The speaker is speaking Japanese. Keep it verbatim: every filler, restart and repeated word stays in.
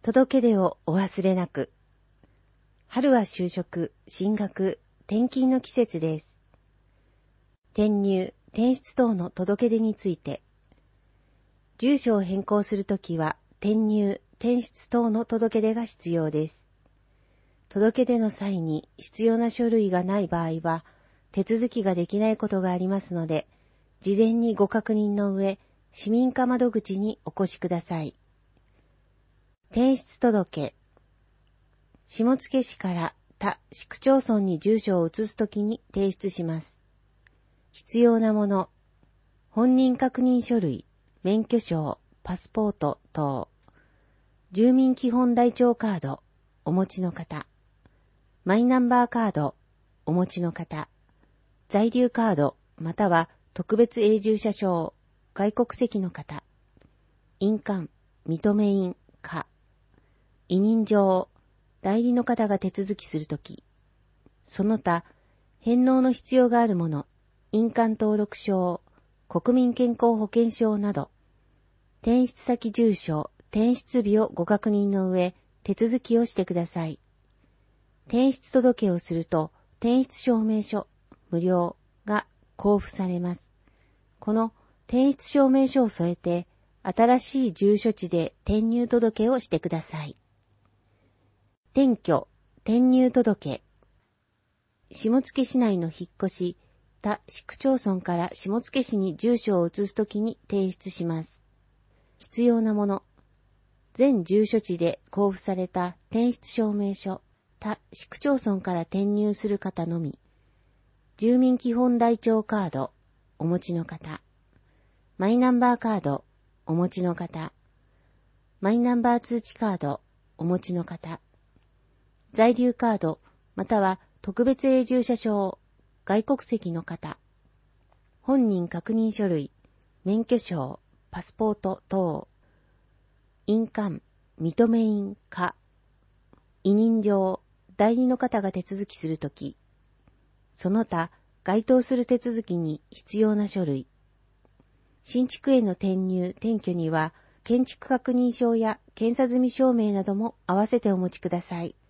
届け出をお忘れなく。春は就職、進学、転勤の季節です。転入、転出等の届け出について。住所を変更するときは、転入、転出等の届け出が必要です。届け出の際に必要な書類がない場合は、手続きができないことがありますので、事前にご確認の上、市民課窓口にお越しください。転出届。下野市から他市区町村に住所を移すときに提出します。必要なもの。本人確認書類、免許証、パスポート等。住民基本台帳カード、お持ちの方。マイナンバーカード、お持ちの方。在留カード、または特別永住者証、外国籍の方。印鑑、認め印、か。委任状、代理の方が手続きするとき。その他、返納の必要があるもの、印鑑登録証、国民健康保険証など、転出先住所、転出日をご確認の上、手続きをしてください。転出届をすると、転出証明書、無料が交付されます。この転出証明書を添えて、新しい住所地で転入届をしてください。転居、転入届。下野市内の引っ越し、他市区町村から下野市に住所を移すときに提出します。必要なもの。全住所地で交付された転出証明書、他市区町村から転入する方のみ。住民基本台帳カード、お持ちの方。マイナンバーカード、お持ちの方。マイナンバー通知カード、お持ちの方。在留カード、または特別永住者証、外国籍の方。本人確認書類、免許証、パスポート等。印鑑、認め印、か。委任状、代理の方が手続きするとき。その他、該当する手続きに必要な書類。新築への転入・転居には、建築確認証や検査済み証明なども合わせてお持ちください。